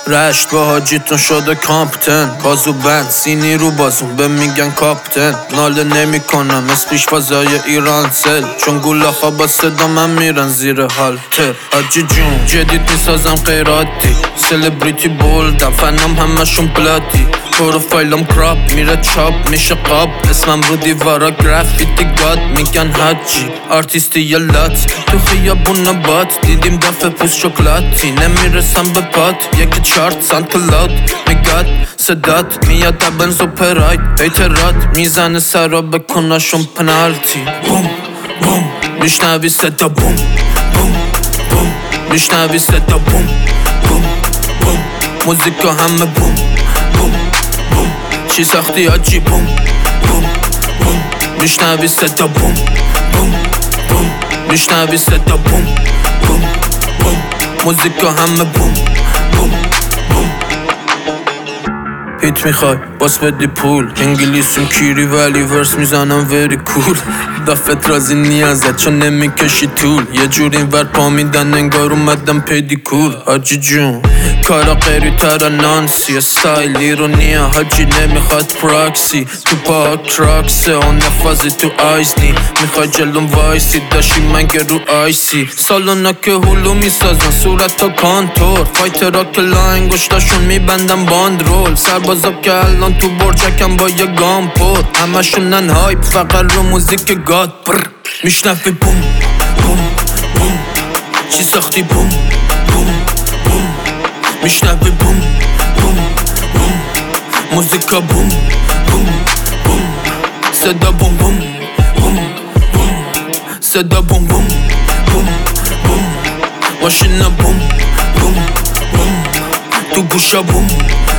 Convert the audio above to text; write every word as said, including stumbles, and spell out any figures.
رشت با حاجیتون شده کامپتن کازو بند سینی رو بازون به میگن کاپتن ناله نمی کنم از پیش فضای ایران سل چون گولاخا با صدا من میرن زیر هالتر حاجی جون جدید میسازم غیراتی سلبریتی بولدم فنم همشون بلاتی پروفایلم کراپ میره چاپ میشه قاب اسمم رو دیوارا گرافیتی گاد میگن حاجی آرتیستی یا لات تو خیابون نبات دیدیم دفعه پوست شکلاتی نمیرسم به پات یکی چارت سانکلاد میگاد صدات میاد دبنز و پراید ایترات میزنه سرا بکناشون پنالتی بوم بوم میشنوی صدا بوم بوم بوم میشنوی صدا بوم بوم بوم موزیکا همه بوم بوم بوم چی ساختی آجی بوم بوم بوم میشنوی صدا بوم بوم بوم میشنوی صدا بوم بوم بوم موزیکا همه بوم بوم بوم هیت میخوای باس بدی پول انگلیسیم کیری ولی ورس میزنم وری کول دفت رازی نیازت چون نمیکشی طول یه جور این ور پا میدن انگار اومدم پیدیکور حاجی جون کارا غیری تر نانسی استایلی رو نیا حاجی نمیخواد پراکسی تو پا کراکسه اون نفازی تو آیزنی میخوای جلوم وایسی داشی منگه رو آیسی سالونا که هلو میسازن صورت تا کانتور فایترا که لاین گشتاشون میبندن باند رول سربازا که الان تو برجکم با یه گام پر همشونن هایپ فقط رو موزیک گاد بر میشنفی بوم بوم بوم چی ساختی بوم بوم بوم میشنفی بوم بوم بوم موزیکا بوم بوم بوم صدا بوم بوم بوم بوم صدا بوم بوم بوم بوم ماشینا بوم بوم بوم تو گوشا بوم